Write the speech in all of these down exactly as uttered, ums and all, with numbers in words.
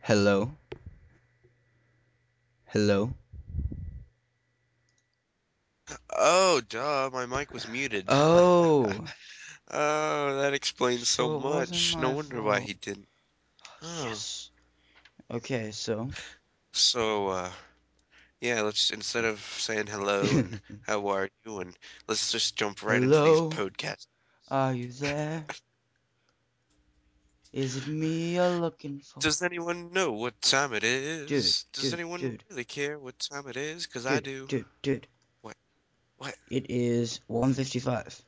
Hello? Hello? Oh, duh, my mic was muted. Oh, Oh, that explains so so it wasn't much. No my wonder why fault. he didn't. Oh. Yes. Okay, so. So, uh, yeah, let's instead of saying hello and how are you, and let's just jump right into these Hello? podcasts. Are you there? Is it me you're looking for? Does anyone know what time it Dude, is? Does dude, anyone dude, really care what time it is? 'Cause I dude, do. dude, dude. What? What? It is one fifty-five.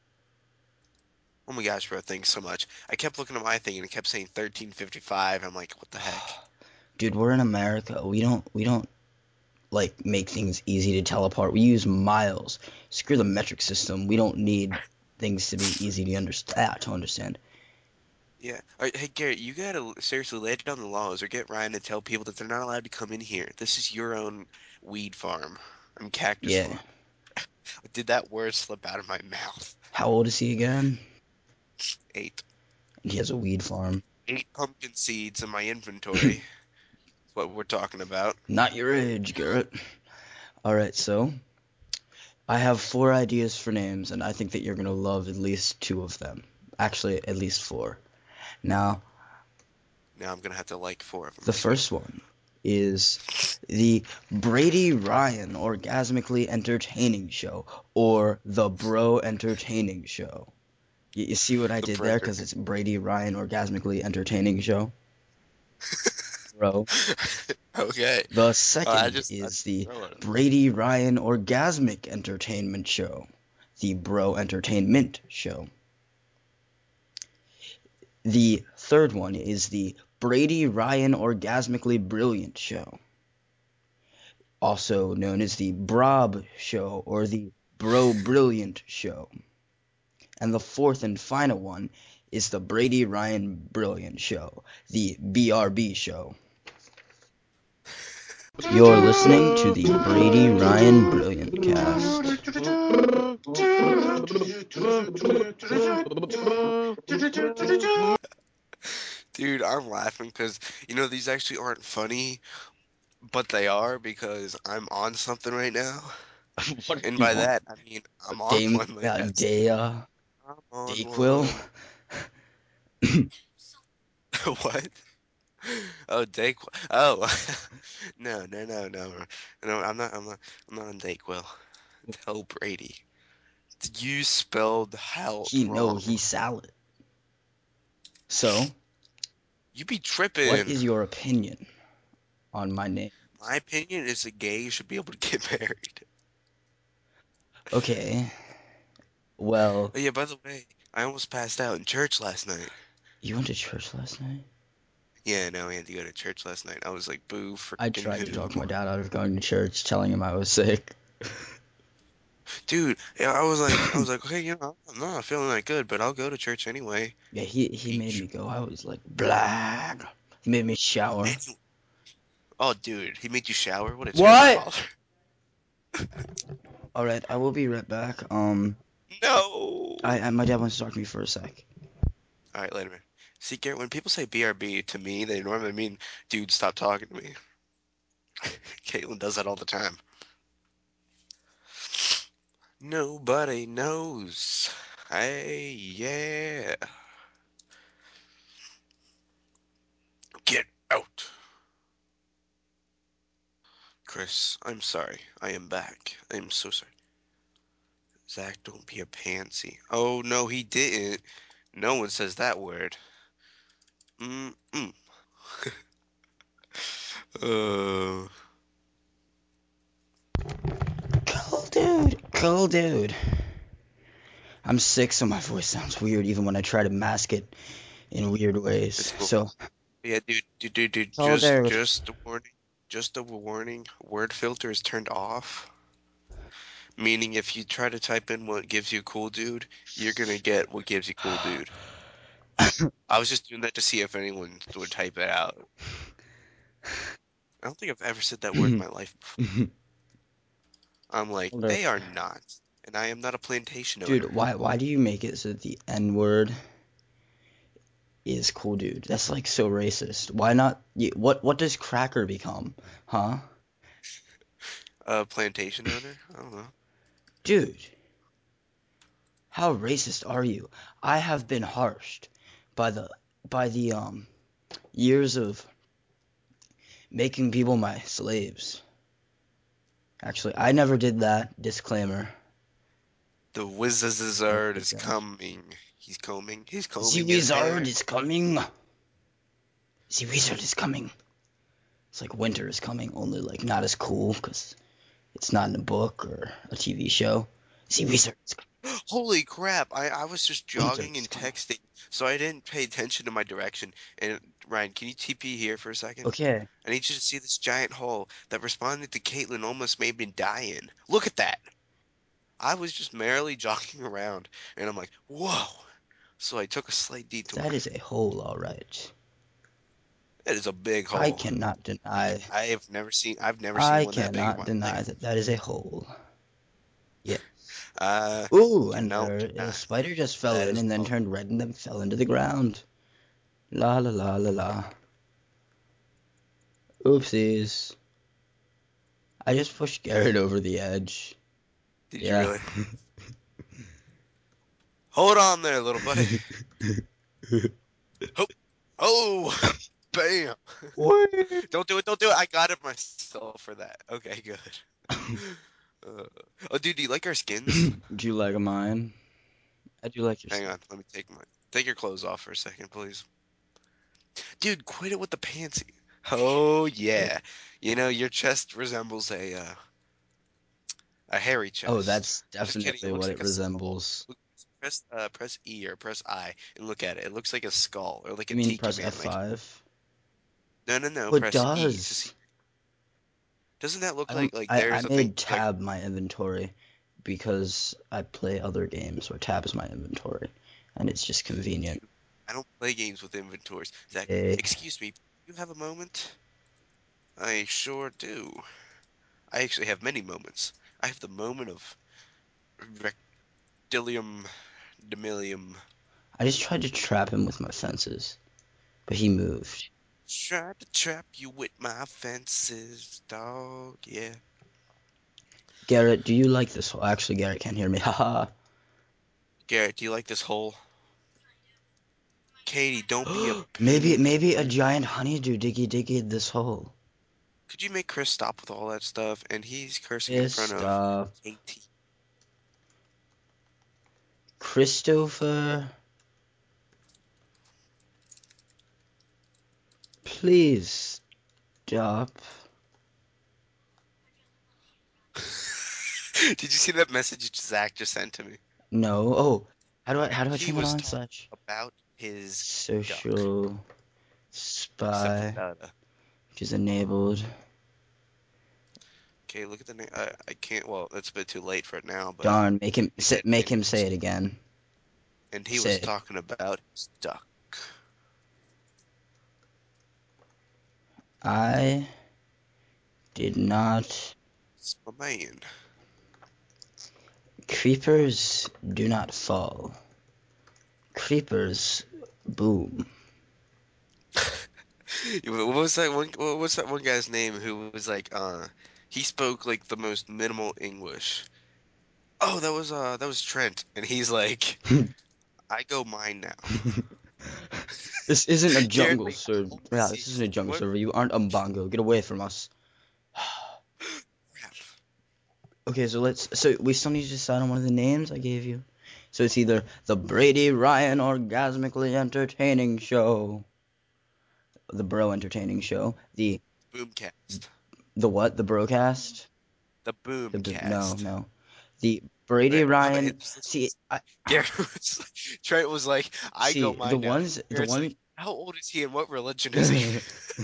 Oh my gosh, bro, thanks so much. I kept looking at my thing and it kept saying thirteen fifty-five. I'm like, what the heck? Dude, we're in America. We don't we don't like make things easy to tell apart. We use miles. Screw the metric system. We don't need things to be easy to understand to understand. Yeah. All right, hey Garrett, you gotta l- seriously lay down the laws or get Ryan to tell people that they're not allowed to come in here. This is your own weed farm. I'm cactus Yeah. farm. Did that word slip out of my mouth? How old is he again? Eight. And he has a weed farm. Eight pumpkin seeds in my inventory. That's what we're talking about. Not your age, Garrett. Alright, so I have four ideas for names, and I think that you're gonna love at least two of them. Actually, at least four. Now, Now I'm gonna have to like four of them. the first one is the Brady Ryan Orgasmically Entertaining Show, or the Bro Entertaining Show. You, you see what I The did there? breaker. Because it's Brady Ryan Orgasmically Entertaining Show, bro. Okay. The Uh, I second just I is just the throw it. Brady Ryan Orgasmic Entertainment Show, the Bro Entertainment Show. The third one is the Brady Ryan Orgasmically Brilliant Show, also known as the Brob Show or the Bro Brilliant Show. And the fourth and final one is the Brady Ryan Brilliant Show, the B R B Show. You're listening to the Brady Ryan Brilliant Cast. Dude, I'm laughing because you know these actually aren't funny, but they are because I'm on something right now. What are And you by on? that, I mean I'm on Dame, one, I uh, guess. Daya, I'm on Dayquil? one. What? Oh, Dayquil. Oh, no, no, no, no, no. I'm not. I'm not. I'm not on Dayquil. Tell Brady. You spelled health He no, wrong. he's salad. So, You be what tripping. is your opinion on my name? My opinion is that gays should be able to get married. Okay, well, Oh yeah, by the way, I almost passed out in church last night. you went to church last night? Yeah, no, I had to go to church last night. I was like, boo, I freaking tried to talk who? my dad out of going to church, telling him I was sick. Dude, yeah, I was like, I was like, okay, you know, I'm not feeling that good, but I'll go to church anyway. Yeah, he he made Peach. me go. I was like, blag. He made me shower. Anyway. Oh, dude, he made you shower? What a terrible What? father. All right, I will be right back. Um, I, No. I my dad wants to talk to me for a sec. All right, later, man. See, Garrett, when people say B R B to me, they normally mean, dude, stop talking to me. Caitlin does that all the time. Nobody knows. Hey, yeah. Get out. Chris, I'm sorry. I am back. I am so sorry. Zach, don't be a pansy. Oh, no, he didn't. No one says that word. Mm-mm. Uh, Cool dude, cool dude. I'm sick, so my voice sounds weird even when I try to mask it in weird it's ways. cool. So, Yeah, dude, dude, dude, dude, cool just, dude. just a warning. Just a warning. Word filter is turned off. Meaning if you try to type in what gives you cool dude, you're gonna get what gives you cool dude. I was just doing that to see if anyone would type it out. I don't think I've ever said that word in my life before. I'm like, they are not. And I am not a plantation Dude, owner. why why do you make it so that the N word is cool dude. That's like so racist. Why not? What what does cracker become? Huh? A plantation owner? I don't know. Dude, how racist are you? I have been harshed by the by the um years of making people my slaves. Actually, I never did that. Disclaimer. The Never wizard did is that. coming. He's combing. He's The combing his wizard hair. is coming. The wizard is coming. It's like winter is coming, only like not as cool because it's not in a book or a T V show. The wizard is coming. Holy crap! I, I was just Winter jogging is and coming. texting, so I didn't pay attention to my direction. And Ryan, can you T P here for a second? Okay, I need you to see this giant hole that responded to Caitlin almost made me dying. Look at that! I was just merrily jogging around, and I'm like, whoa! So I took a slight detour. that is a hole, all right. It is a big I hole. cannot deny. I have never seen I've never seen I one that big in cannot my deny life. that that is a hole. Yeah. Uh, Ooh, and cannot there, a deny spider just fell that in is and a then hole. turned red and then fell into the ground. La la la la la. Oopsies. I just pushed Garrett over the edge. Did you Yeah. really? Hold on there, little buddy. Oh, oh, bam! What? Don't do it, don't do it. I got it myself for that. Okay, good. Uh, oh, dude, do you like our skins? Do you like mine? I do like your Hang skin. on, let me take my take your clothes off for a second, please. Dude, quit it with the pantsy. Oh Wait. yeah, you know your chest resembles a uh, a hairy Oh, chest. that's Just kidding. It definitely what looks it like a skull. resembles. Look, press uh, press E or press I and look at it. It looks like a skull or like You a mean tiki press man. Like F five? no, no, no. Oh, it Press E to see. does. Doesn't that look I don't. like like I, I there's a thing made like tab my inventory because I play other games where tab is my inventory, and it's just convenient. dude? I don't play games with inventories. Zach, Eh. excuse me. You have a moment? I sure do. I actually have many moments. I have the moment of rectilium demilium. I just tried to trap him with my fences, but he moved. Tried to trap you with my fences, dog. Yeah. Garrett, do you like this hole? Actually, Garrett can't hear me. Haha. Garrett, do you like this hole? Katie, don't be a maybe poop. maybe a giant honeydew diggy diggy this hole. Could you make Chris stop with all that stuff? And he's cursing in Yes, front of stop. Katie. Christopher, please stop. Did you see that message Zach just sent to me? No. Oh, how do I how do I He turn that was on? talking Such about his duck. social spy, Separata. which is enabled. Okay, look at the name. I, I can't. Well, it's a bit too late for it now, but Darn, make him he say, said, make and him he say was, it again. and he was Say it. talking about his duck. I did not. It's my man. Creepers do not fall. Creepers boom. What was that one? What was that one guy's name who was like, uh, he spoke like the most minimal English. Oh, that was uh, that was Trent, and he's like, I go mine now. This isn't a Garrett, jungle wait, how server. old Yeah, is he? this isn't a jungle What? server. You aren't Umbongo. Get away from us. Crap. Okay, so let's. So we still need to decide on one of the names I gave you. So it's either the Brady Ryan Orgasmically Entertaining Show, the Bro Entertaining Show, the Boomcast. the what, the Brocast, The the b- no Boomcast. no, the Brady Right, what? Ryan. It's, it's, See, it's- I Garrett was like, Trent was like, I go see the mine now. ones the Garrett's like, one. how old is he and what religion is he?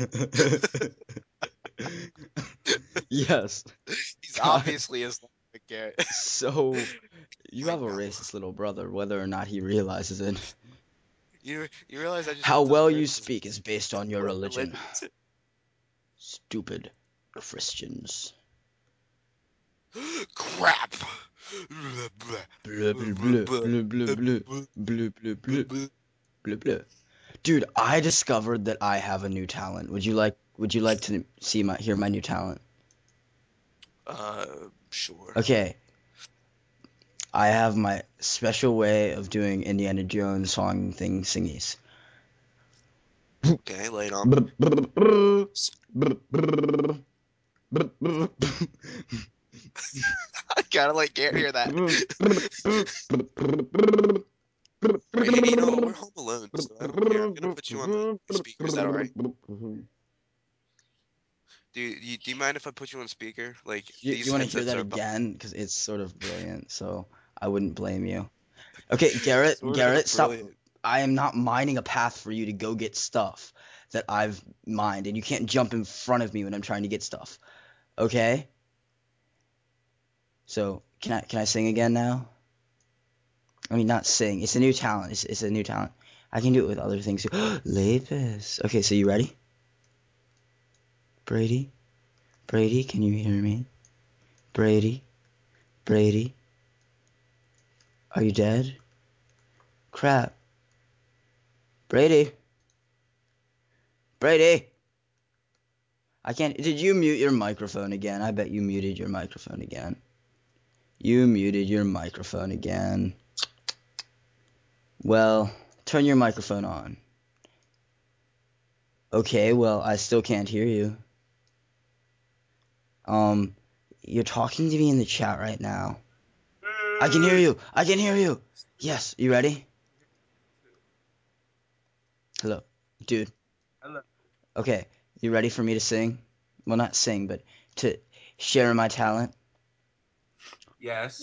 Yes, He's God. obviously Islamic, Garrett. So you I have a know. racist little brother, whether or not he realizes it. You you realize I just How went to well you script. speak is based on your What religion. religion is it? Stupid Christians. Crap. Bleu, bleu, bleu, bleu, bleu, bleu, bleu, bleu, bleu, bleu, bleu. Dude, I discovered that I have a new talent. Would you like would you like to see my hear my new talent? Uh, sure. Okay. I have my special way of doing Indiana Jones song thing singies. Okay, lay it on. I kinda like can't hear that. Are you, you know, we're home alone, so I don't care. I'm gonna put you on the speaker. Is that all right? Do you, you do you mind if I put you on speaker? Like You, you these want to hear headsets that are bu- again? Because it's sort of brilliant, so I wouldn't blame you. Okay, Garrett, sort of Garrett, stop. brilliant. I am not mining a path for you to go get stuff that I've mined, and you can't jump in front of me when I'm trying to get stuff. Okay? So, can I can I sing again now? I mean, not sing. It's a new talent. It's, it's a new talent. I can do it with other things too. Lapis. Okay, so you ready? Brady? Brady, can you hear me? Brady? Brady? Are you dead? Crap. Brady? Brady? I can't. Did you mute your microphone again? I bet you muted your microphone again. You muted your microphone again. Well, turn your microphone on. Okay, well, I still can't hear you. Um, you're talking to me in the chat right now. I can hear you. I can hear you. Yes, you ready? Hello, dude. Hello. Okay, you ready for me to sing? Well, not sing, but to share my talent. Yes.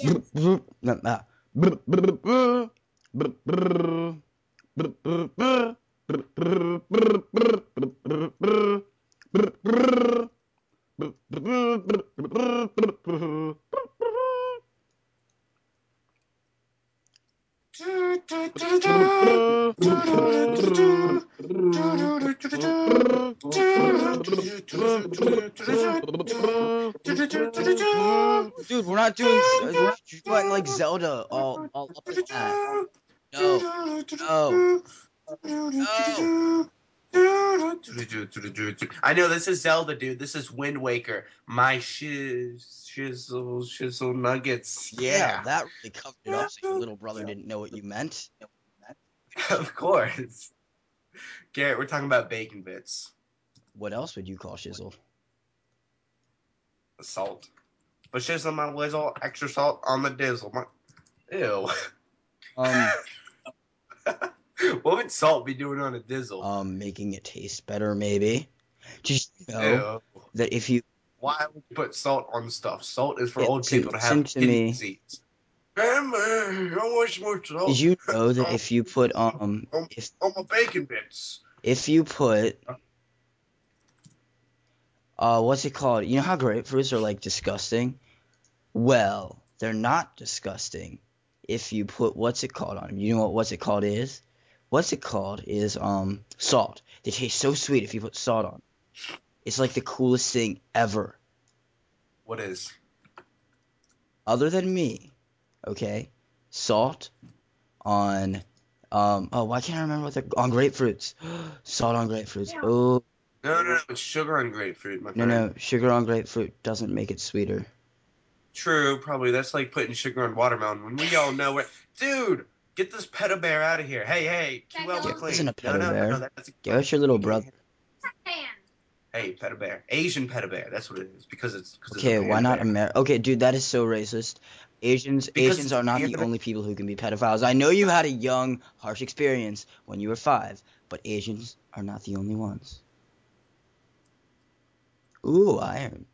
Dude, we're not doing. Uh, you're putting like Zelda all all up in that. No, no, no. I know this is Zelda, dude. This is Wind Waker. My shiz, shizzle, shizzle nuggets. Yeah, Yeah. that really covered it up, so your little brother didn't know what you meant. Of course. Garrett, we're talking about bacon bits. What else would you call shizzle? Salt. But shizzle my whizzle, extra salt on the dizzle. My... Ew. Um, What would salt be doing on a dizzle? um, making it taste better, maybe. Just know Ew. that if you Why would you put salt on stuff? Salt is for okay, old listen, people to listen have to kidney me. disease. Grandma, how much more Did salt you know that on, if you put um on, if on my bacon bits? if you put uh what's it called? You know how grapefruits are like disgusting? Well, they're not disgusting if you put what's it called on them. You know what what's it called is? What's it called is um salt. They taste so sweet if you put salt on. It's like the coolest thing ever. What is? Other than me, okay? Salt on um oh why can't I remember what they're on grapefruits. Salt on grapefruits. Oh No, no, no. It's sugar on grapefruit, my no friend. no sugar on grapefruit doesn't make it sweeter. True, probably. That's like putting sugar on watermelon. When we all know where, dude, get this peta bear out of here. Hey, hey, Q L Garrett isn't McLean. a No, pedo no, no. bear. That's a, Garrett's your you little can't brother. hear. Hey, peta bear, Asian peta bear. That's what it is because it's because it's a Okay, why panda not bear. Amer? Okay, dude, that is so racist. Asians Because Asians it's a are not the panda. only people who can be pedophiles. I know you had a young, harsh experience when you were five, but Asians are not the only ones. Ooh, iron.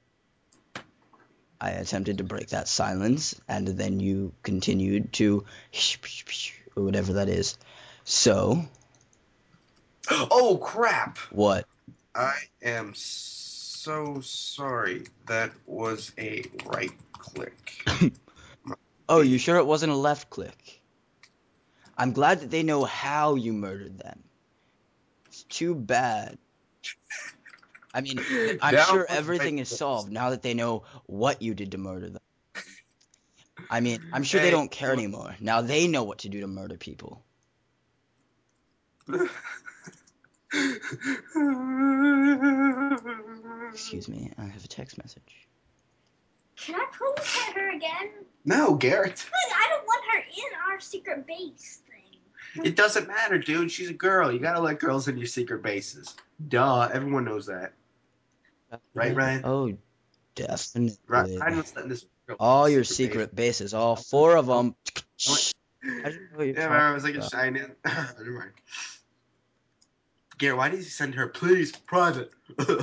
I attempted to break that silence, and then you continued to, or whatever that is. So, Oh crap! what? I am so sorry. That was a right click. Oh, you sure it wasn't a left click? I'm glad that they know how you murdered them. It's too bad. I mean, th- I'm Down sure was right everything is click. solved now that they know what you did to murder them. I mean, I'm sure they Hey, don't care anymore. Now they know what to do to murder people. Excuse me, I have a text message. Can I please hit her again? No, Garrett. But I don't want her in our secret base thing. It doesn't matter, dude. She's a girl. You gotta let girls in your secret bases. Duh. Everyone knows that. Right, Ryan? Oh, definitely. Ryan was letting this girl All in your base. secret bases, all four of them. Oh. I didn't know what you're Yeah, talking man, I was like a about. shine in. Never mind. Garrett, why did you send her, please, private? That's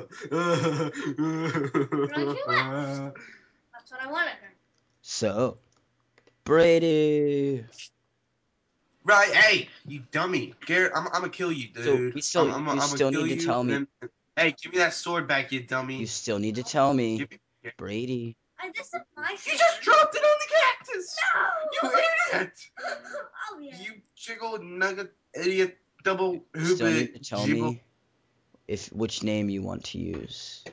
what I wanted her. So, Brady. Right, hey, you dummy. Garrett, I'm, I'm gonna kill you, So dude. you still, I'm, I'm, you I'm still gonna kill need to you, tell and me. then, hey, give me that sword back, you dummy. You still need to tell me, Give me- Brady. I, this is my You sword. just dropped it on the cactus! No! You idiot! Oh, yeah. You jiggle nugget idiot double You still need to hoobit tell jibble. me if which name you want to use.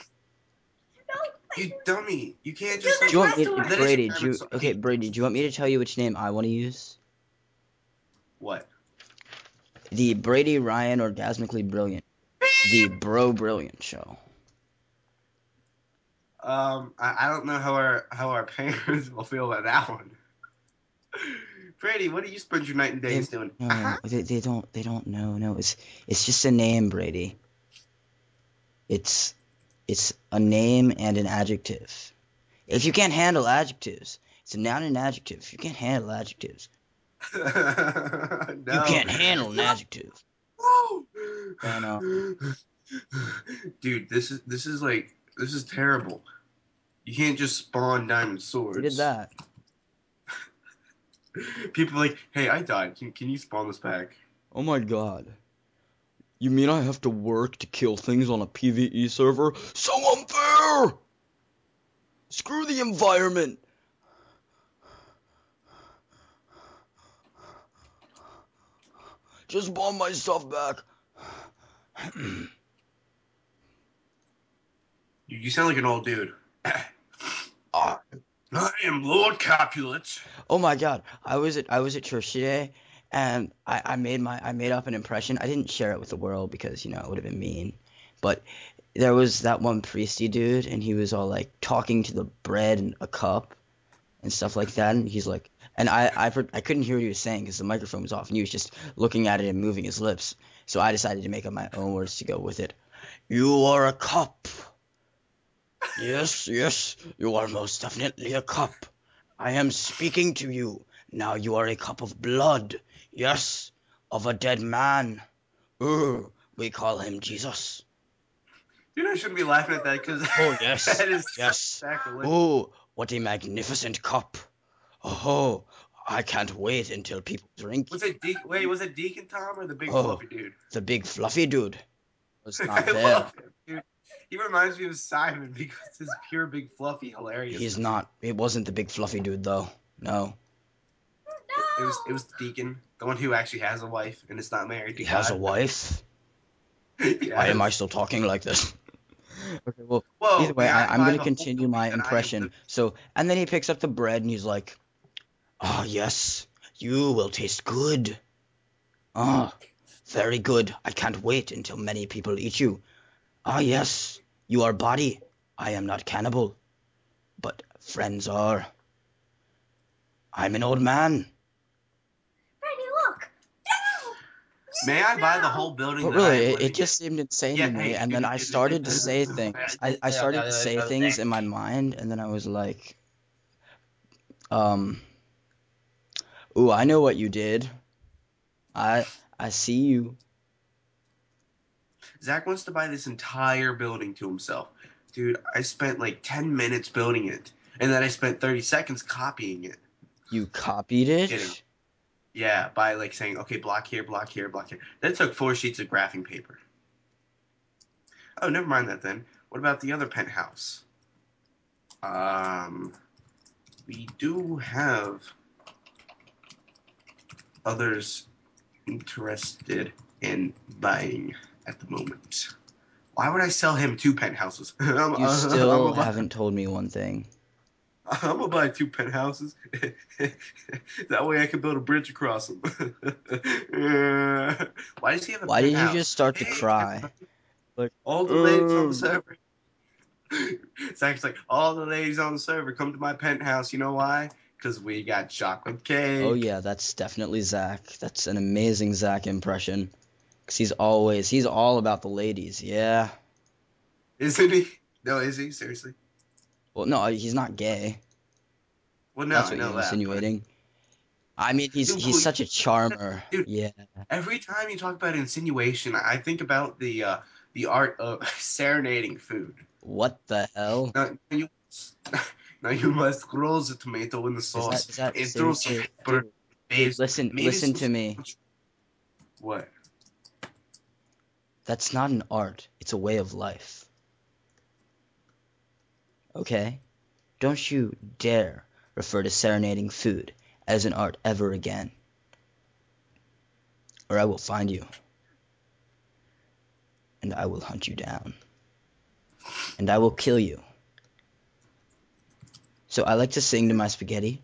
You dummy. You can't You're just the Do you want me, That is to, Brady? Do requirement, you, so- okay, Brady. Do you want me to tell you which name I want to use? What? The Brady Ryan Orgasmically Brilliant, the Bro Brilliant Show. Um, I, I don't know how our how our parents will feel about that one. Brady, what do you spend your night and days doing? No, Uh-huh. they, they don't. They don't know. No, it's it's just a name, Brady. It's it's a name and an adjective. If you can't handle adjectives, it's a noun and an adjective. If you can't handle adjectives, no. you can't handle an adjective. No. I know. Dude, this is this is like this is terrible. You can't just spawn diamond swords. Who did that? People are like, hey, I died. Can can you spawn this back? Oh my god. You mean I have to work to kill things on a PvE server? So unfair! Screw the environment! Just bomb my stuff back. You, you sound like an old dude. Ah. I am Lord Capulet. Oh my god. I was at I was at church today and I, I made my I made up an impression. I didn't share it with the world because, you know, it would have been mean. But there was that one priesty dude and he was all like talking to the bread in a cup and stuff like that, and he's like, and I I, I couldn't hear what he was saying because the microphone was off and he was just looking at it and moving his lips. So I decided to make up my own words to go with it. You are a cup. Yes, yes, you are most definitely a cup. I am speaking to you. Now you are a cup of blood. Yes, of a dead man. Ugh, we call him Jesus. Dude, I shouldn't be laughing at that because Oh, yes, that is yes. sacrilege. Oh, what a magnificent cup. Oh, I can't wait until people drink. Was it De- wait? Was it Deacon Tom or the big Oh. fluffy dude? The big fluffy dude was not I there. love him, dude. He reminds me of Simon because his pure big fluffy hilarious. He's not. It wasn't the big fluffy dude, though. No. It was it was the Deacon, the one who actually has a wife and is not married to He has a God. wife? Yes. Why am I still talking like this? Okay, well, Whoa, either way, may I I, I'm buy going the to whole continue building my that I am impression. living- So, and then he picks up the bread and he's like, ah, yes, you will taste good. Ah, very good. I can't wait until many people eat you. Ah, yes, you are body. I am not cannibal. But friends are. I'm an old man. Brady, look. No! May I buy the No! whole building But that I really, am it, living it just seemed insane Yeah, to me, hey, and then I started to say things. I, I started to say things in my mind, and then I was like, um, ooh, I know what you did. I I see you. in. Zach wants to buy this entire building to himself. Dude, I spent like ten minutes building it, and then I spent thirty seconds copying it. You copied it? Kidding. Yeah, by like saying, okay, block here, block here, block here. That took four sheets of graphing paper. Oh, never mind that then. What about the other penthouse? Um, we do have others interested in buying at the moment. Why would I sell him two penthouses? I'm, You I'm still about- haven't told me one thing. I'm gonna buy two penthouses. That way I can build a bridge across them. Why does he have a Why did penthouse? you just start to Hey, cry? Like, all the ladies on the "Oh." server. Zach's like, all the ladies on the server, come to my penthouse. You know why? Because we got chocolate cake. Oh yeah, that's definitely Zach. That's an amazing Zach impression. Cause he's always he's all about the ladies. Yeah. Isn't he? No, is he? Seriously? Well, no, he's not gay. Well, no, That's I what know you're that. But... insinuating. I mean, he's Dude, he's cool. such a charmer. Dude, Yeah. every time you talk about insinuation, I think about the uh, the art of serenading food. What the hell? Now, you, now you must roll the tomato in the Is that sauce is that and throw some seriously? pepper. Dude, Maybe, dude, listen maybe listen some to me. What? That's not an art. It's a way of life. Okay? Don't you dare refer to serenading food as an art ever again. Or I will find you. And I will hunt you down. And I will kill you. So I like to sing to my spaghetti.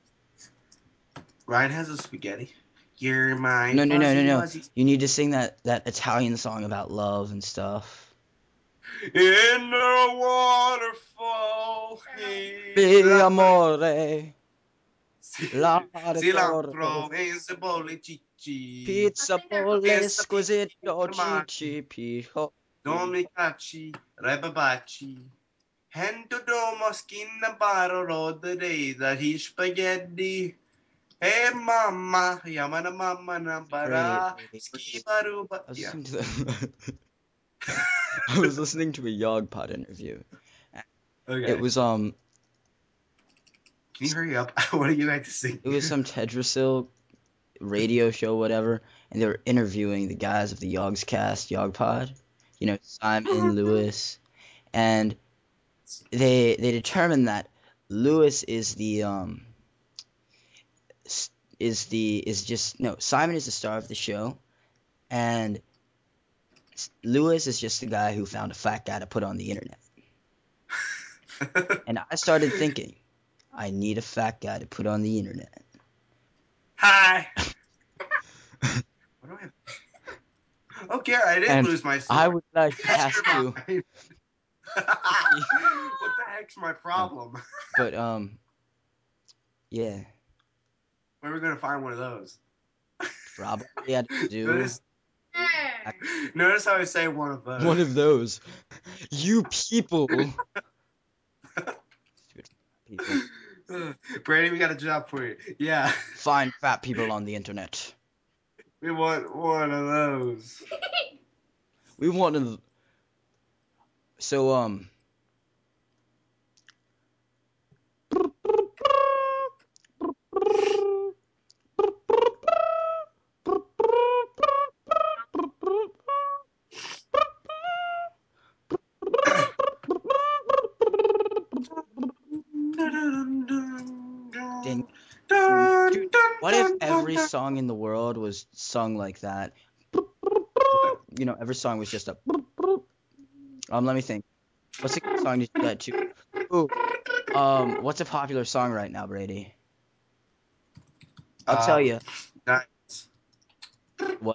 Ryan has a spaghetti. You're my No, no, no, no, fuzzy no. wuzzy. You need to sing that, that Italian song about love and stuff. In the waterfall. Be amore, l'amore Cilantro torre, e cipolle cicci. pizza bolle squisito cicci pico. Non mi cacci, rebabaci. Hento domo skinna baro rodere da hi spaghetti. Hey mama, yamana mama na Brady, bara. Brady. Ski baruba. I was Yeah. listening to the I was listening to a Yogpod interview. Okay. It was um Can you hurry up? What do you like to sing? it was some Tedrasil radio show, whatever, and they were interviewing the guys of the Yogscast Yogpod. You know, Simon, Lewis, and they they determined that Lewis is the um s- is the is just no Simon is the star of the show, and s- Lewis is just the guy who found a fat guy to put on the internet. And I started thinking, I need a fat guy to put on the internet. Hi. What do I have? Okay, I did And lose my sword. I would like to Yes, ask you're you, mine. What the heck's my problem? but um, yeah, Where are we gonna find one of those? probably at a zoo. Notice, notice how I say one of those. One of those. You people. Stupid people. Brady, we got a job for you. Yeah, Find fat people on the internet. we want one of those. We want to. So um. Ding, ding. Dude, what if every song in the world was sung like that? You know, every song was just a. Um, let me think. What's a good song to do that to? Ooh, um, what's a popular song right now, Brady? I'll tell Um, you. nice. What?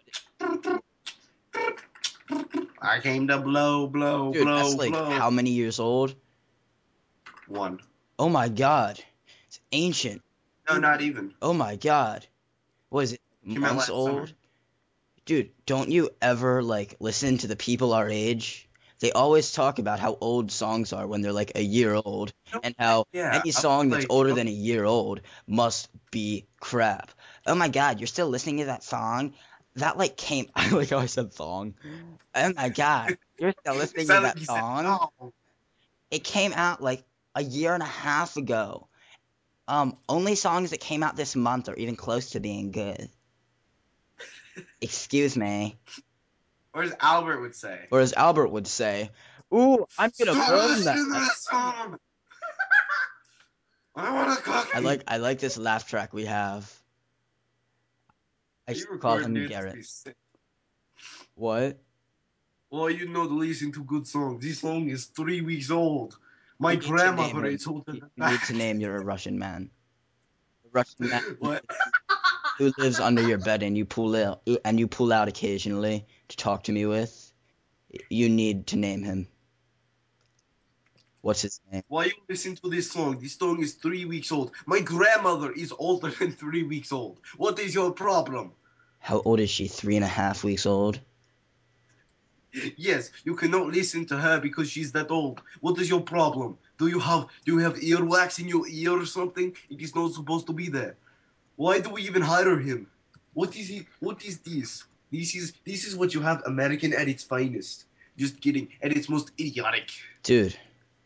I came to blow, blow, Dude, blow, that's like blow. how many years old? One. Oh my god. It's ancient. No, not even. Oh my god. What is it? Came out Months last old? summer. Dude, don't you ever like listen to the people our age? They always talk about how old songs are when they're like a year old, and how Yeah, any I was song that's like, older oh, than a year old must be crap. Oh my god, you're still listening to that song? That like came I like how I said thong. Oh my god, you're still listening to sounded like that you said song? no. It came out like a year and a half ago. Um, only songs that came out this month are even close to being good. Excuse me. Or as Albert would say. Or as Albert would say, ooh, I'm gonna Stop burn listening to that. that song. I want a cookie. I like I like this laugh track we have. I You should call recording him it to Garrett. be sick. What? Well, you know to listen to good songs. This song is three weeks old. My You need to name grandmother him. is older You than you need that. to name your Russian man. The Russian man What? who lives under your bed and you pull out and you pull out occasionally to talk to me with. You need to name him. What's his name? Why you listen to this song? This song is three weeks old. My grandmother is older than three weeks old. What is your problem? How old is she? Three and a half weeks old? Yes, you cannot listen to her because she's that old. What is your problem? Do you have do you have earwax in your ear or something? It is not supposed to be there. Why do we even hire him? What is he? What is this? This is this is what you have American at its finest. Just kidding. At its most idiotic. Dude,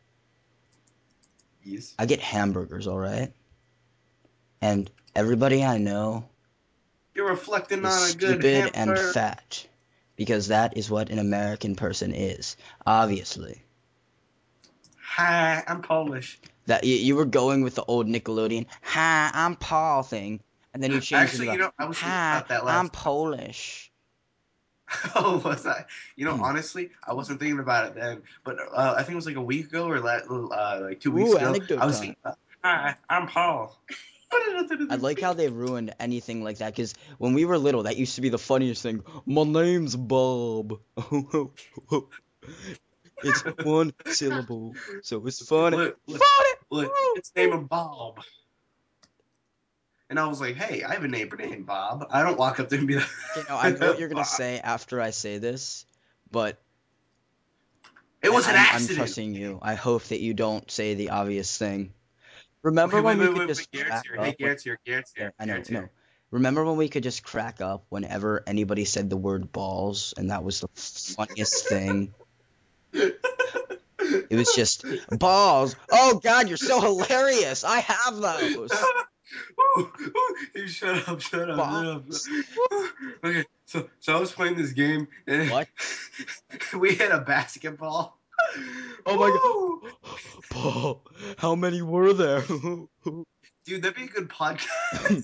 Yes. I get hamburgers, alright? And everybody I know You're reflecting is on a good stupid and hamburger. fat. Because that is what an American person is. Obviously. Hi, I'm Polish. That you, you were going with the old Nickelodeon, hi, I'm Paul thing. And then you changed Actually, it you to, know, I was thinking hi, about that last. I'm Polish. Oh, was I? You know, Hmm. honestly, I wasn't thinking about it then. But uh, I think it was like a week ago or la- uh, like two weeks Ooh, ago. anecdote I was time. thinking, about, hi, I'm Paul. I like how they ruined anything like that, because when we were little, that used to be the funniest thing. My name's Bob. It's one syllable, so it's funny. Look, look, Funny! look, it's named Bob. And I was like, hey, I have a neighbor named Bob. I don't walk up there and be like, Okay, now I know what you're gonna Bob. say after I say this, but It was I, an I'm, I'm accident. trusting you. I hope that you don't say the obvious thing. Remember Okay, when wait, we wait, could wait, just wait. Garrett's crack here. Hey, up? When, Garrett's here. Garrett's yeah, here. I know, Garrett's no. here. Remember when we could just crack up whenever anybody said the word balls, and that was the funniest thing? It was just balls. Oh God, you're so hilarious. I have those. Ooh, ooh, hey, shut up, shut up, Balls. shut up. Okay, so so I was playing this game and What? we hit a basketball. Oh my Woo! God. Paul, how many were there? Dude, that'd be a good podcast.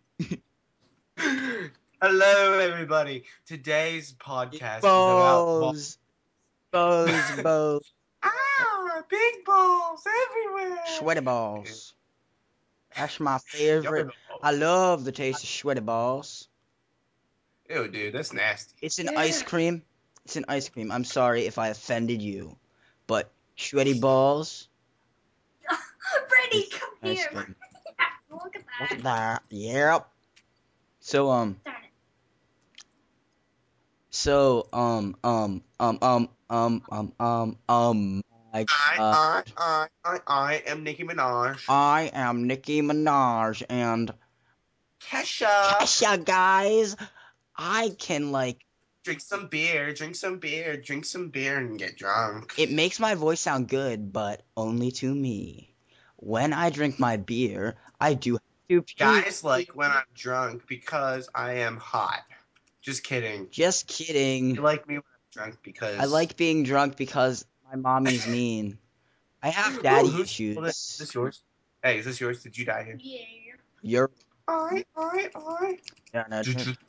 Hello, everybody. Today's podcast is about balls. balls. Balls, balls. Ah, big balls everywhere. Sweaty balls. That's my favorite. I love the taste of sweaty balls. Ew, dude, that's nasty. It's an ice cream. It's an ice cream. I'm sorry if I offended you, but sweaty balls. Brady, come Ice here. cream. Look at Look that. at that. Yep. So um. Darn it. So um um um um um um um um. My I, God. I, I, I, I am Nicki Minaj. I am Nicki Minaj and Kesha. Kesha, guys. I can like. Drink some beer, drink some beer, drink some beer and get drunk. It makes my voice sound good, but only to me. When I drink my beer, I do have to pee. Guys like when I'm drunk because I am hot. Just kidding. Just kidding. You like me when I'm drunk because I like being drunk because my mommy's mean. I have Ooh, daddy who's- hold it. Is issues. this yours? Hey, is this yours? Did you die here? Yeah. You're. I, I, I. Yeah, no, Did no. you,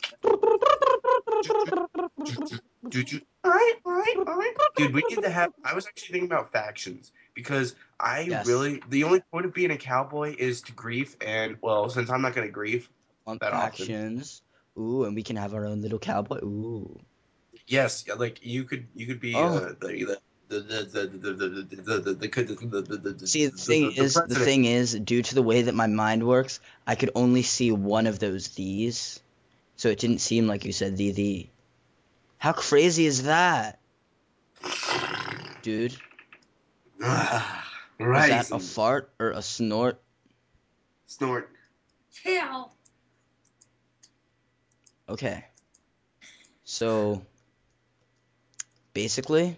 did you, I, I, I. Dude, we need to have. I was actually thinking about factions because I Yes. really. The only point of being a cowboy is to grief, and well, since I'm not gonna grief Want that often. factions. Ooh, and we can have our own little cowboy. Ooh. Yes, yeah, like you could, you could be Oh. uh, the the the the the the the the the the See, the thing is, the thing is, due to the way that my mind works, I could only see one of those these, so it didn't seem like you said the the. How crazy is that, dude? Was that a fart or a snort? Snort. Chill. Okay. So, basically.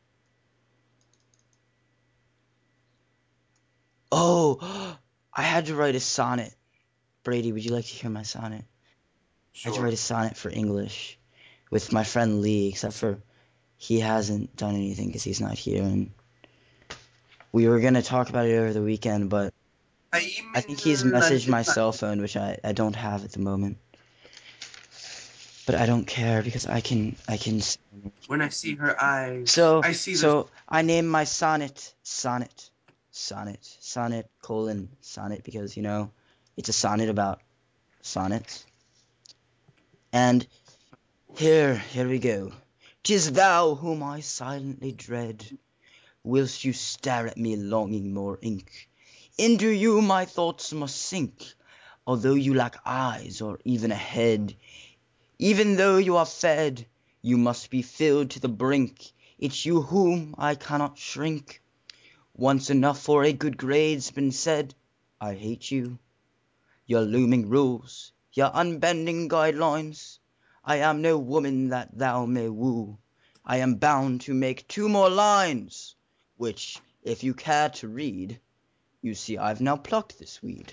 Oh, I had to write a sonnet. Brady, would you like to hear my sonnet? I had to Sure. write a sonnet for English with my friend Lee, except for he hasn't done anything because he's not here. And we were going to talk about it over the weekend, but I think he's messaged my cell phone, which I, I don't have at the moment. But I don't care because I can I can. When I see her eyes, So I see so I named my sonnet Sonnet. sonnet, sonnet, colon, sonnet, because, you know, it's a sonnet about sonnets. And here, here we go. 'Tis thou whom I silently dread, whilst you stare at me longing more ink. Into you my thoughts must sink, although you lack eyes or even a head. Even though you are fed, you must be filled to the brink. It's you whom I cannot shrink. Once enough for a good grade's been said. I hate you. Your looming rules, your unbending guidelines. I am no woman that thou may woo. I am bound to make two more lines, which, if you care to read, you see I've now plucked this weed.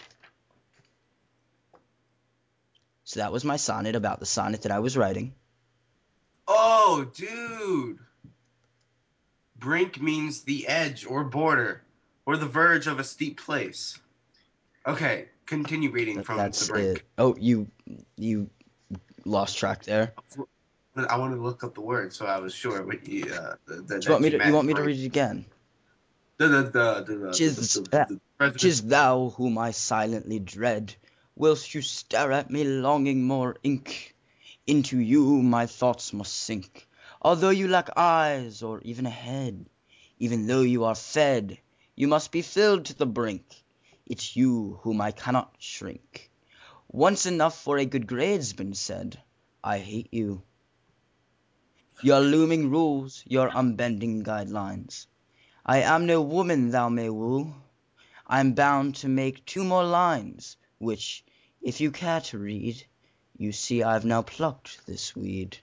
So that was my sonnet about the sonnet that I was writing. Oh, dude. Brink means the edge or border or the verge of a steep place. Okay, continue reading That, from that's the brink. it. Oh, you you lost track there. I wanted to look up the word, so I was sure what you, uh, the, the, Do you that want me you to meant. you want me to brink. read it again? The, the, the, the, the, Tis, the, the, the, the tis thou whom I silently dread, whilst you stare at me longing more ink. Into you my thoughts must sink, although you lack eyes or even a head. Even though you are fed, you must be filled to the brink. It's you whom I cannot shrink. Once enough for a good grade's been said. I hate you. Your looming rules, your unbending guidelines. I am no woman thou may woo. I'm bound to make two more lines, which, if you care to read, you see I've now plucked this weed.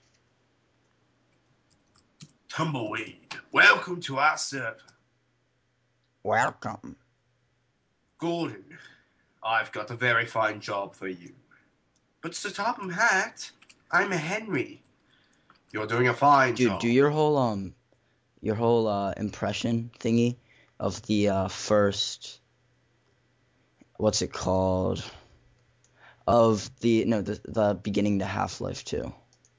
Tumbleweed, welcome to our server. Welcome. Gordon, I've got a very fine job for you. But to top 'em hat, I'm Henry. You're doing a fine Dude, job. do your whole um your whole uh impression thingy of the uh first what's it called? Of the no the the beginning to Half-Life two.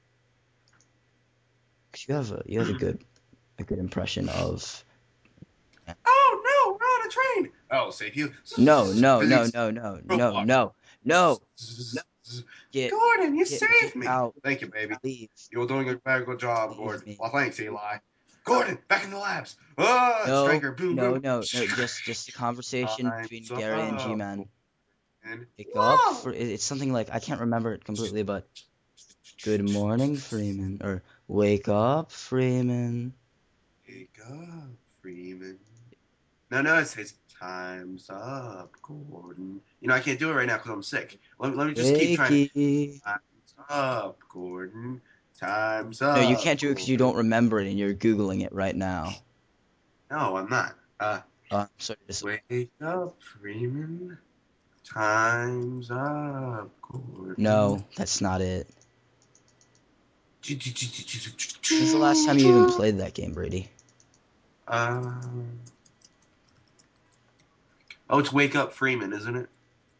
Cause you have a you have a good a good impression of Oh no, we're on a train. I'll save you. No, no, no, Please. no, no, no, no, no. Get Gordon, you get get saved me. out. Thank you, baby. Leave. You're doing a very good job, Leave Gordon. me. Well, thanks, Eli. Gordon, back in the labs. Ah, No, striker, boom, no, boom. no, no. Just just a conversation Time's between Gary and up. G-Man. And Wake up whoa. for it- it's something like I can't remember it completely, but good morning, Freeman, or wake up, Freeman. Wake up, Freeman. No, no, it says time's up, Gordon. You know, I can't do it right now because I'm sick. Let, let me just keep trying. Wakey. Time's up, Gordon. Time's No, you up. can't do it because you Gordon. don't remember it and you're googling it right now. No, I'm not. Uh, Uh, sorry to wake up, Freeman. Time's up, Gordon. No, that's not it. When's When's the last time you even played that game, Brady? Um. Oh, it's Wake Up Freeman, isn't it?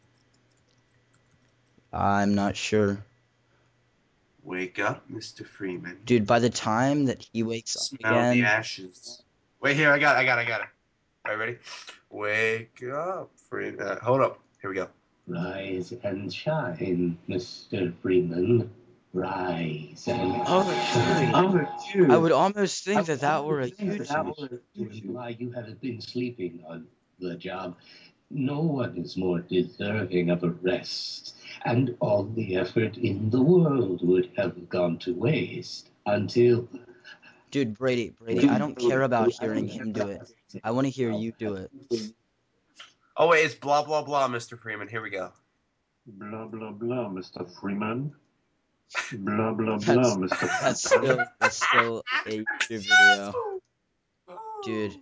I'm not sure. Wake up, Mister Freeman. Dude, by the time that he wakes up Smell again, the ashes. Wait, here, I got it, I got it, I got it. All right, ready? Wake up, Freeman. Uh, hold up. Here we go. Rise and shine, Mister Freeman. Rise and oh, shine. dude, Oh, dude. I would almost think that that were a YouTube. Why you have been sleeping on the job. No one is more deserving of a rest, and all the effort in the world would have gone to waste until. Dude, Brady, Brady, I don't care about hearing him do it. I want to hear you do it. Oh, wait, it's blah, blah, blah, Mister Freeman. Here we go. Blah, blah, blah, Mister Freeman. Blah, blah, That's blah, Mister that's Freeman. still that's still a YouTube video, dude.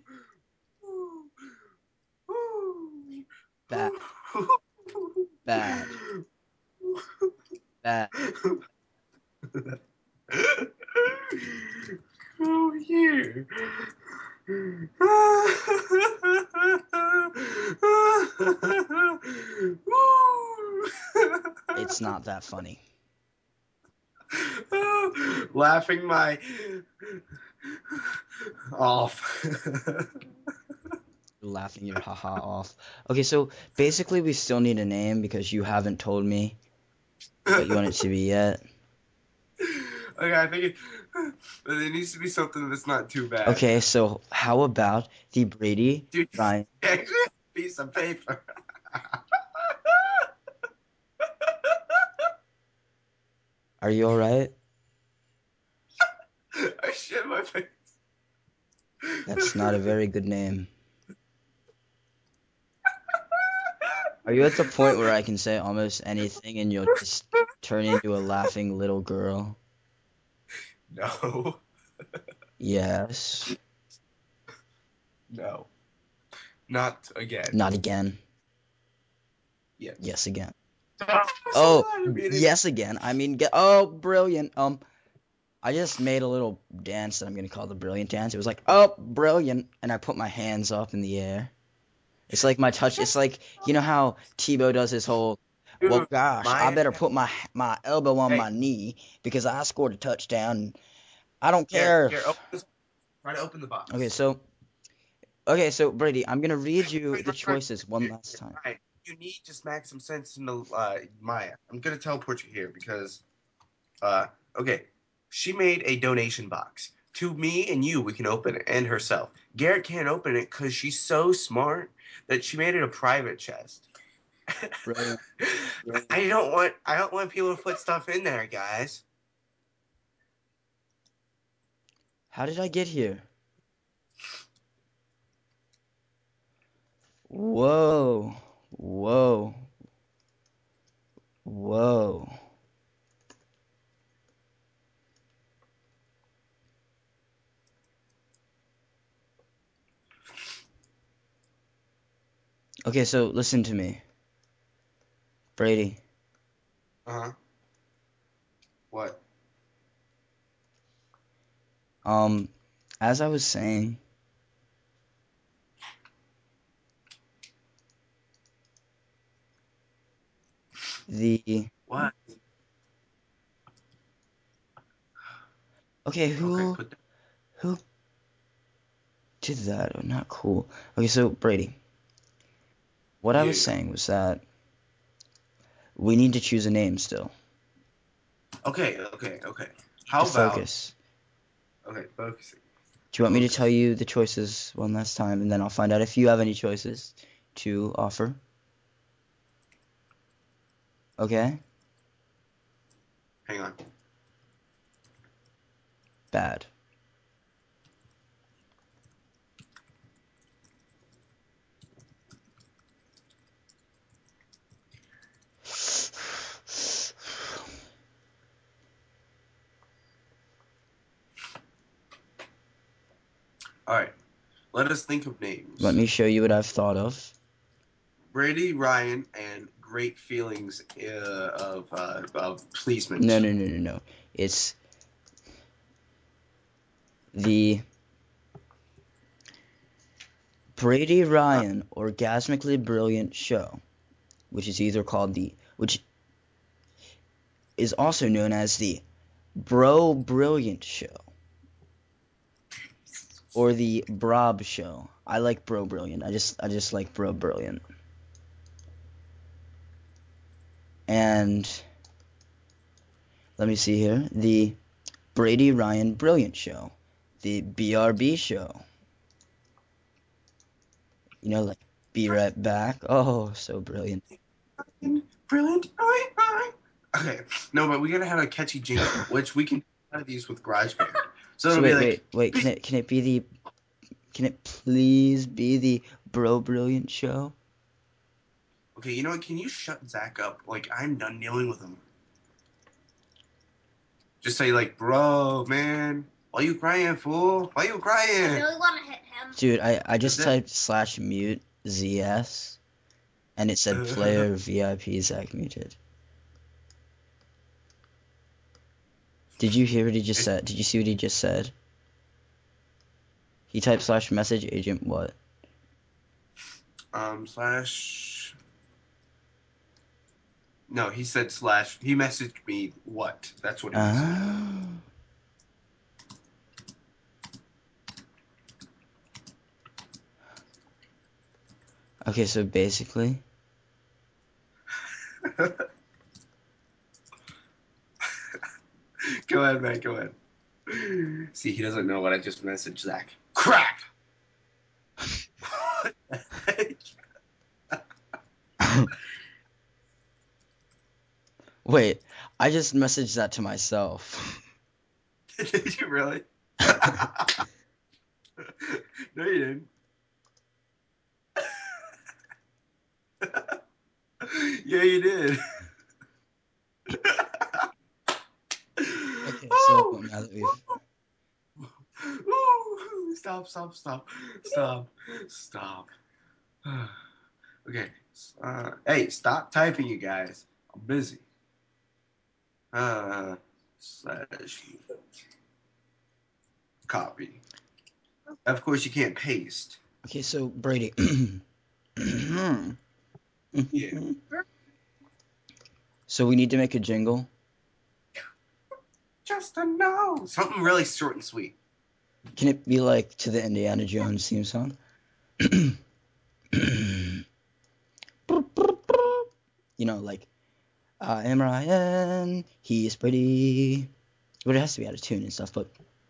Bad, bad, bad. Oh, here. It's not that funny. Laughing my off. laughing your haha off. Okay, so basically we still need a name because you haven't told me what you want it to be yet. Okay, I think it, but it needs to be something that's not too bad. Okay, so how about the Brady Dude, Ryan? piece of paper. Are you alright? I shit my face. That's not a very good name. Are you at the point where I can say almost anything and you'll just turn into a laughing little girl? No. Yes. No. Not again. Not again. Yes. Yes again. Oh, Oh, yes again. I mean, get. Oh, brilliant. Um, I just made a little dance that I'm gonna call the brilliant dance. It was like, oh, brilliant, and I put my hands up in the air. It's like my touch. It's like, you know how Tebow does his whole. Well, Dude, gosh, I my- better put my my elbow on Hey. my knee because I scored a touchdown. I don't Here, care. here, open this. Try to open the box. Okay, so. Okay, so Brady, I'm gonna read you Wait, the wait, wait. choices one Here, last here, time. Ryan, you need to smack some sense into uh, Maya. I'm gonna teleport you here because, uh, okay, she made a donation box to me and you. We can open it, and herself. Garrett can't open it because she's so smart that she made it a private chest. Brilliant. Brilliant. I don't want. I don't want people to put stuff in there, guys. How did I get here? Whoa. Whoa. Whoa. Okay, so listen to me. Brady. Uh huh. What? Um, as I was saying, the What? okay, who Okay, put. The- who did that? Oh, not cool. Okay, so Brady, what I was Yeah. saying was that we need to choose a name still. Okay, okay, okay. Need How to about? focus. Okay, focusing. Do you want me to Focus. tell you the choices one last time, and then I'll find out if you have any choices to offer? Okay? Hang on. Bad. All right. Let us think of names. Let me show you what I've thought of. Brady, Ryan, and great feelings uh, of uh, of pleasement. No, no, no, no, no. It's the Brady Ryan Orgasmically Brilliant Show, which is either called the, which is also known as the Bro Brilliant Show, or the Brob Show. I like Bro Brilliant. I just, I just like Bro Brilliant. And let me see here. The Brady Ryan Brilliant Show, the B R B Show. You know, like be right back. Oh, so brilliant. Brilliant. Aye, aye. Okay. No, but we gotta have a catchy jingle, which we can do one of these with GarageBand. So, So it'll wait, be like, wait, wait. Can it, can it be the, can it please be the Bro Brilliant Show? okay, you know what? Can you shut Zach up? Like, I'm done dealing with him. Just say like, bro, man, why you crying, fool? Why you I crying? really want to hit him. Dude, I, I just Is that- typed slash mute Z S, and it said player V I P Zach muted. Did you hear what he just It's- said? Did you see what he just said? He typed slash message agent what? Um, slash. No, he said slash. He messaged me what? That's what he messaged. Ah. Okay, so basically, Go ahead, man. Go ahead. See, he doesn't know what I just messaged Zach. Crap! What the heck? wait, I just messaged that to myself. Did you really? No, you didn't. Yeah, you did. Okay, so now that we've Ooh, stop, stop, stop, stop, stop. Okay. Uh, hey, stop typing, you guys. I'm busy. Uh, slash copy. Of course, you can't paste. okay, so Brady. Yeah. So we need to make a jingle. Just a no. Something really short and sweet. Can it be like to the Indiana Jones theme song? You know, like I am Ryan, he's pretty. But it has to be out of tune and stuff. But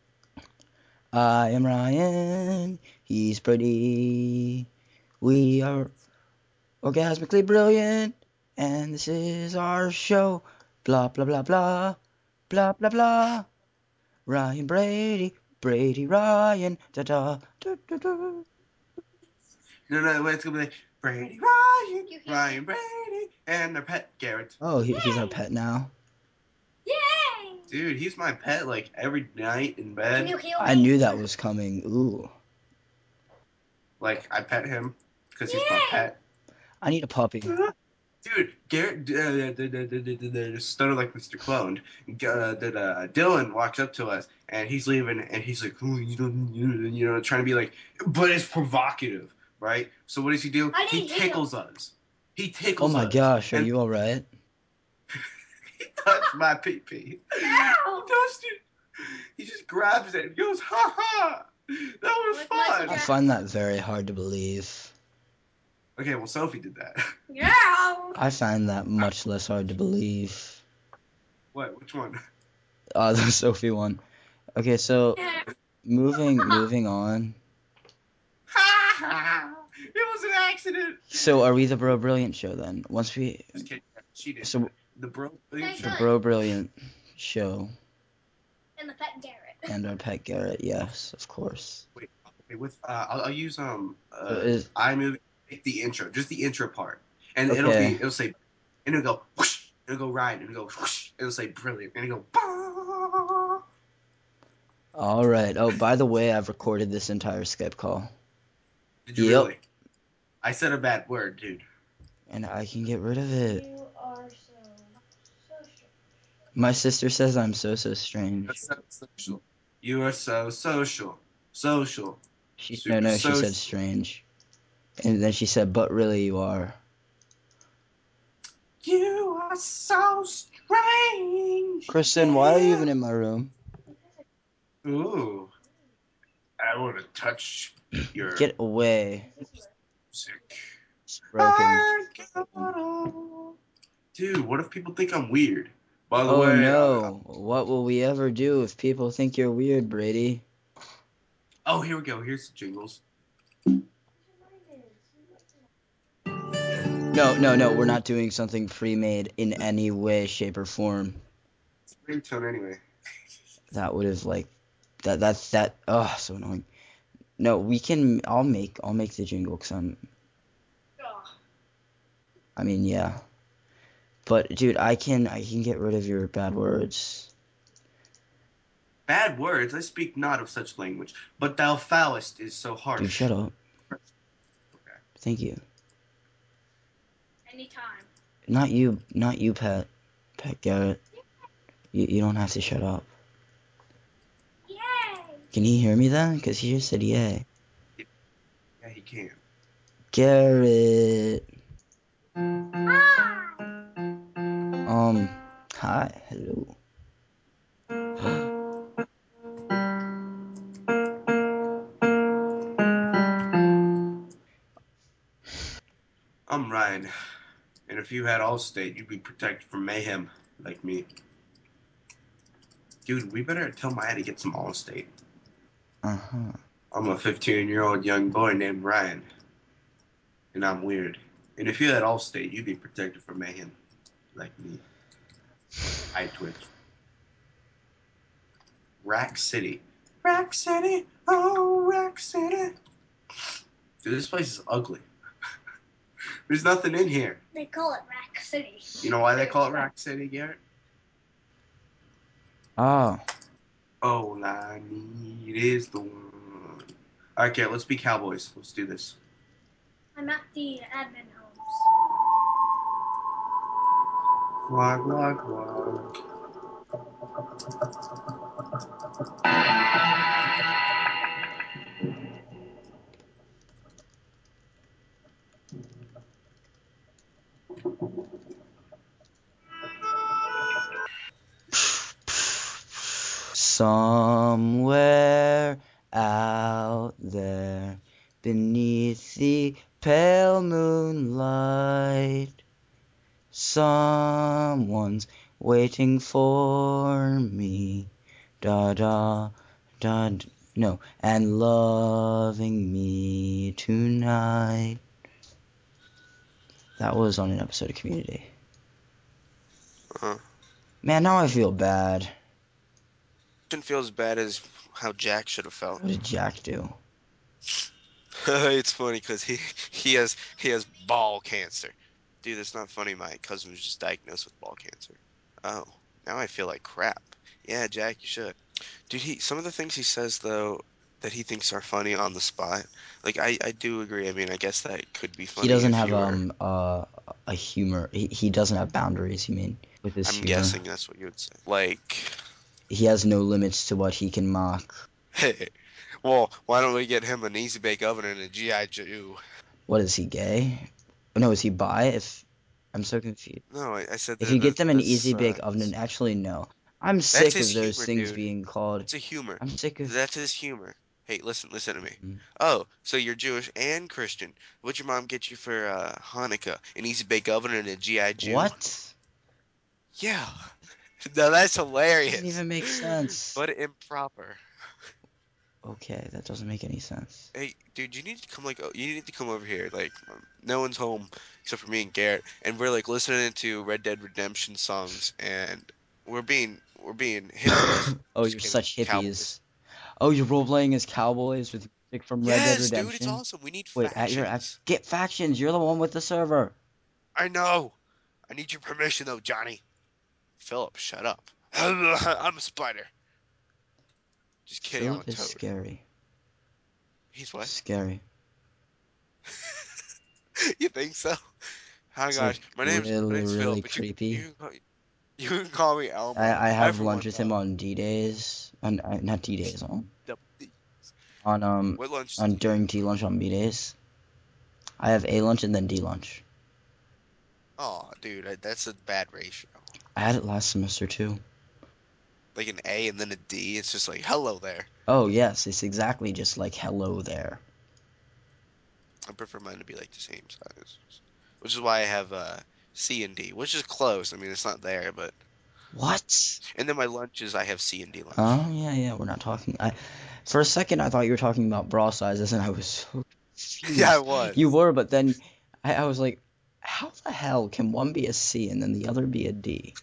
I am Ryan, he's pretty. We are orgasmically brilliant, and this is our show. Blah blah blah blah, blah blah blah. Ryan Brady, Brady Ryan, da da da da da. No, no, wait, it's gonna be like Brady Ryan, You hear Ryan Brady, and their pet Garrett. Oh, he, he's our pet now. Yay! Dude, he's my pet like every night in Can bed. you heal I me? knew that was coming. Ooh, Like I pet him because he's my Yay! pet. I need a puppy. Dude, Garrett uh, stutter like Mister Cloned. Uh, that uh, Dylan walks up to us and he's leaving and he's like, "Ooh, you don't, you know, you know," trying to be like, but it's provocative, right? So what does he do? I He need heal. tickles us. He Oh tickles my us. gosh, are And you alright? he touched my pee pee. He Ow! touched it. He just grabs it and goes, "Ha ha! That was Like Michael fun." I find that very hard to believe. Okay, well Sophie did that. Yeah. I find that much less hard to believe. What? Which one? Uh, the Sophie one. Okay, so Yeah. moving moving on. Ha ha! It was an accident. So are we the Bro Brilliant show then? Once we Just kidding. She did. so The bro. Okay, the good. Bro Brilliant show And the pet Garrett. and our pet Garrett, yes, of course. Wait, okay, with uh, I'll, I'll use um So uh, is iMovie make the intro, just the intro part, and it'll Okay. be it'll say, and it'll go whoosh, it'll go right, and it'll go whoosh, it'll say brilliant, and it'll go. Bah! all right. Oh, by the way, I've recorded this entire Skype call, Did you Yep. really? I said a bad word, dude. and I can get rid of it. You are so social. My sister says I'm so so strange. You're so social. You are so social, social. She Super no no she said social. strange, and then she said, but really you are. You are so strange. Kristen, why are you Yeah. even in my room? Ooh, I want to touch your Get away. music. It's broken. I gotta- Dude, what if people think I'm weird? By the Oh way, I, no. What will we ever do if people think you're weird, Brady? oh, here we go. Here's the jingles. No, no, no. We're not doing something pre-made in any way, shape, or form. It's a ringtone anyway. That would have like that. That's that. Oh, so annoying. No, we can. I'll make. I'll make the jingle because I'm. Ugh. I mean, yeah. But dude, I can. I can get rid of your bad words. Bad words, I speak not of such language, but thou foulest is so harsh. Dude, shut up. Okay. Thank you. Anytime. Not you. Not you, Pet. Pet Garrett. You. You don't have to shut up. Yay! Can he hear me then? Because he just said yay. Yeah, he can. Garrett. Hi. Um. Hi. Hello. I'm Ryan. And if you had Allstate, you'd be protected from mayhem, like me. Dude, we better tell Maya to get some Allstate. Uh-huh. I'm a fifteen-year-old young boy named Ryan. And I'm weird. And if you had Allstate, you'd be protected from mayhem, like me. I Twitch. Rack City. Rack City, oh, Rack City. Dude, this place is ugly. There's nothing in here. They call it Rack City. You know why they call it Rack City, Garrett? Oh. All I need is the one. All right, Garrett, let's be cowboys. Let's do this. I'm at the admin homes. Quack, quack, quack. Somewhere out there beneath the pale moonlight, someone's waiting for me. Da da da. d- No, and loving me tonight. That was on an episode of Community. Uh-huh. Man, now I feel bad. Didn't feel as bad as how Jack should have felt. What did Jack do? It's funny because he he has he has ball cancer. Dude, that's not funny. My cousin was just diagnosed with ball cancer. Oh, now I feel like crap. Yeah, Jack, you should. Dude, he some of the things he says though that he thinks are funny on the spot. Like I I do agree. I mean, I guess that could be He funny doesn't if have you were. um uh a humor. He, he doesn't have boundaries. You mean with his I'm humor? guessing that's what you would say. Like, He has no limits to what he can mock. hey, well, why don't we get him an easy bake oven and a G I Joe? What is he gay? No, is he bi? If I'm so confused. No, I, I said If that, you get that them an that's easy bake uh, oven, actually no. I'm that's sick his of those humor, things dude. being called. It's a humor. I'm sick of. That's his humor. Hey, listen, listen to me. Mhm. Oh, so you're Jewish and Christian. What'd your mom get you for uh, Hanukkah? An easy bake oven and a G I Joe? What? Yeah. No, that's Doesn't hilarious. even make sense. But improper. Okay, that doesn't make any sense. Hey, dude, you need to come like oh, you need to come over here. Like, um, no one's home except for me and Garrett, and we're like listening to Red Dead Redemption songs, and we're being we're being hippies. Oh, Just you're kidding, such cowboys. hippies. Oh, you're role playing as cowboys with music from Red Dead Yes, dude, it's Redemption. awesome. We need Wait, at your act, factions. get factions. You're the one with the server. I know. I need your permission though, Johnny. Philip, shut up. I'm a spider. Just kidding, I'm a Philip is toad. scary. He's what? Scary. You think so? Hi It's guys, like my name's my really, name's Phil, really but you you creepy. can call, you can call me Elmo. I, I I have for lunch one with love him on D days, on uh, not D days, on double D. on um What lunch on did you during have? D lunch on B days. I have A lunch and then D lunch. Oh, dude, I- that's a bad ratio. I had it last semester too. Like an A and then a D. It's just like hello there. Oh yes, it's exactly just like hello there. I prefer mine to be like the same size, which is why I have uh, C and D, which is close. I mean, it's not there, but What? and then my lunches I have C and D lunch. Oh yeah, yeah. We're not talking. I for a second I thought you were talking about bra sizes, and I was so Yeah, I confused. was. You were, but then I, I was like, how the hell can one be a C and then the other be a D?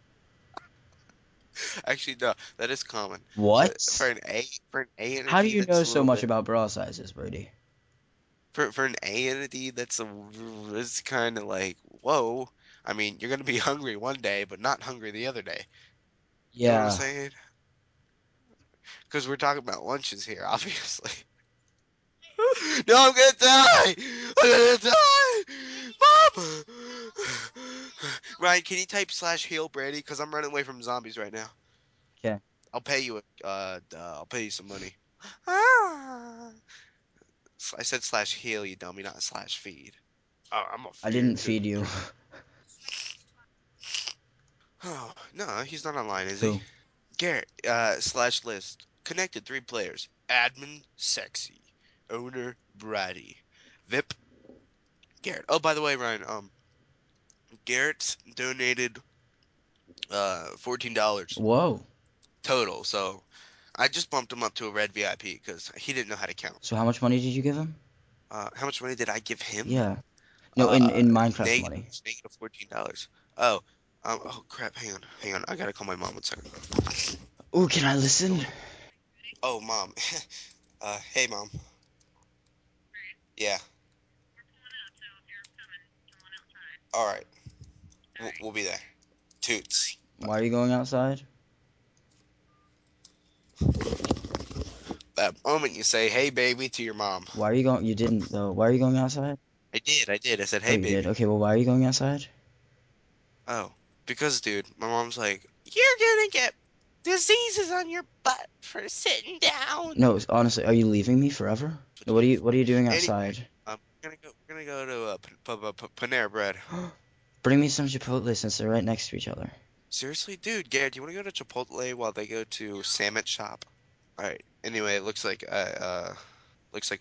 Actually, no, that is common. Uh, What? for an A, for an A and a How do D, you know that's a so little much bit. about bra sizes, Brady? For for an A and a D, that's a. It's kind of like whoa. I mean, you're gonna be hungry one day, but not hungry the other day. You know what I'm Yeah. saying? Because we're talking about lunches here, obviously. No, I'm gonna die! I'm gonna die! Mom! Ryan, can you type slash heal Brady? Because I'm running away from zombies right now. Okay. I'll pay you a, uh, uh, I'll pay you some money. Ah. I said slash heal, you dummy, not slash feed. Oh, I'm gonna I feed didn't him too. feed you. Oh, no, he's not online, is he? Who? Garrett, uh, slash list. Connected three players. Admin, sexy. Owner, bratty. V I P, Garrett. Oh, by the way, Ryan, um, Garrett's donated uh fourteen dollars Whoa. total. So I just bumped him up to a red V I P because he didn't know how to count. So how much money did you give him? Uh, how much money did I give him? Yeah. No, in Uh, in Minecraft negative, money. negative fourteen dollars. Oh, um, oh crap! Hang on, hang on. I gotta call my mom one second. Ooh, can I listen? Oh, mom. uh, hey, mom. Yeah. All right. We'll, we'll be there. Toots. Why are you going outside? That moment you say, "Hey, baby," to your mom. Why are you going? You didn't though. Why are you going outside? I did. I did. I said, Oh, "Hey, you did. baby." Okay, well, why are you going outside? Oh, because, dude, my mom's like, "You're gonna get diseases on your butt for sitting down." No, honestly, are you leaving me forever? No, what are you What are you doing Anyway, outside? um, we're gonna go. We're gonna go to uh, P- P- P- Panera Bread. Bring me some Chipotle since they're right next to each other. Seriously, dude, Garrett, do you want to go to Chipotle while they go to Sandwich Shop? All right. Anyway, it looks like uh, uh looks like